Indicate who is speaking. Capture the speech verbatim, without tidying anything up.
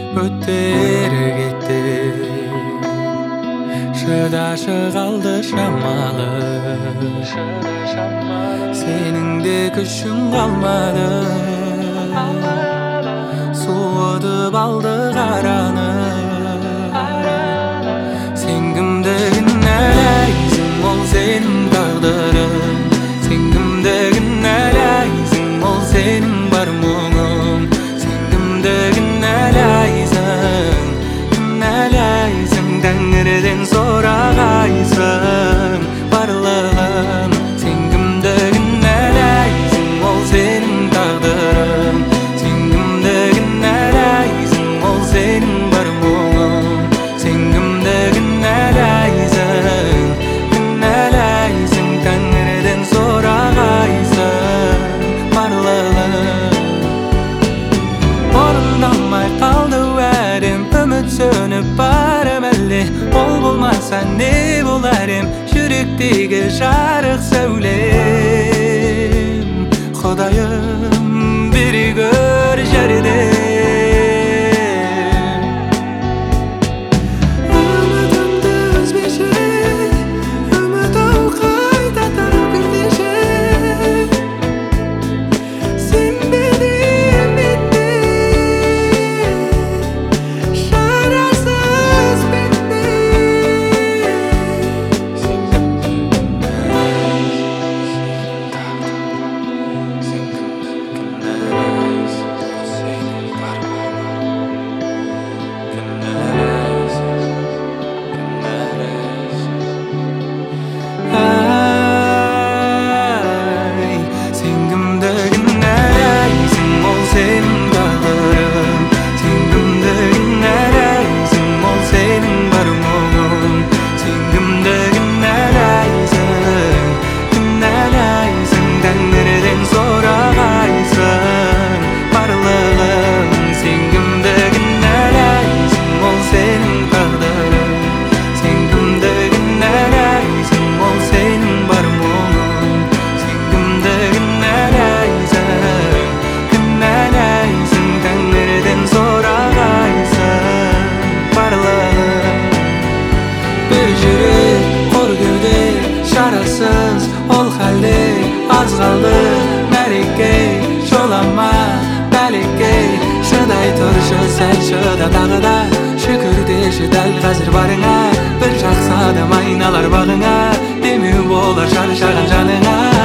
Speaker 1: Өттері кетті, шыдашы қалды шамалы. Сенің де күшің қалмады, суытып алды қараны. Сен кімді кінәлайсың, ол сенің тағдырың. Сен кімді кінәлайсың, ол сенің бар мұңың. Сен кімді кінәлайсың, кінәлайсың, Тәңірден сұрағайсың барлығын. Сен кімді кінәлайсың, ол сенің тағдырың. Сен кімді кінәлайсың, ол сенің бар мұңың. Сен кімді кінәлайсың, кінәлайсың, Тәңірден сұрағайсың барлығын. Орындалмай қалды уәдем, үміт сөніп барым әлде. Ол болмаса не болар ем, жүректегі жарық сәулем. Құдайым бері көр жәрдем. Үмітімді үзбеші, үміт-ау қайта төгілдеші. Сенбедім бетте, шарасыз бетте. Ай, сен кімді кінәлайсың, ол сенің тағдырың. Сен кімді кінәлайсың, ол сенің бар мұңың. Сен кімді кінәлайсың, кінәлайсың, Тәңірден сұрағайсың барлығын. Сен кімді кінәлайсың, ол сенің тағдырың. Сен кімді кінәлайсың, ол сенің бар мұңың. Сен кімді кінәлайсың, кінәлайсың, Тәңірден сұрағайсың барлығын. Bir жүрек қор кеуде, шарасыз ол халде. Аз қалды мәреке, жолама бәлекке. Шыдай тұршы, сәл шыда тағы да. Шүкір деші дәл қазір барыңа. Бір жақсы адам айналар бағыңа. Демеу болар шаршаған жаныңа.